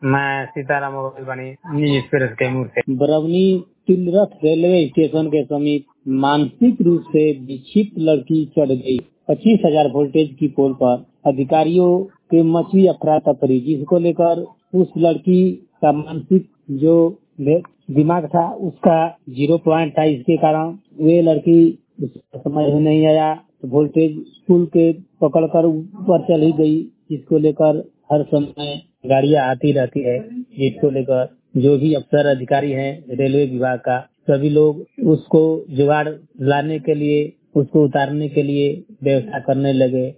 मैं सीताराम बनी new express Kaimur से। बरौनी तिलरथ रेलवे स्टेशन के समीप मानसिक रूप से विक्षिप्त लड़की चढ़ गई 25,000 वोल्टेज की पोल पर। अधिकारियों के मची अफरा तफरी, जिसको लेकर उस लड़की का मानसिक जो दिमाग था उसका 0 पॉइंट था। इसके कारण वे लड़की समझ में नहीं आया तो वोल्टेज पुल के पकड़कर ऊपर चली गई, जिसको लेकर हर समय गाड़ियां आती रहती है। जिसको लेकर जो भी अफसर अधिकारी हैं रेलवे विभाग का, सभी लोग उसको जुगाड़ लाने के लिए, उसको उतारने के लिए व्यवस्था करने लगे।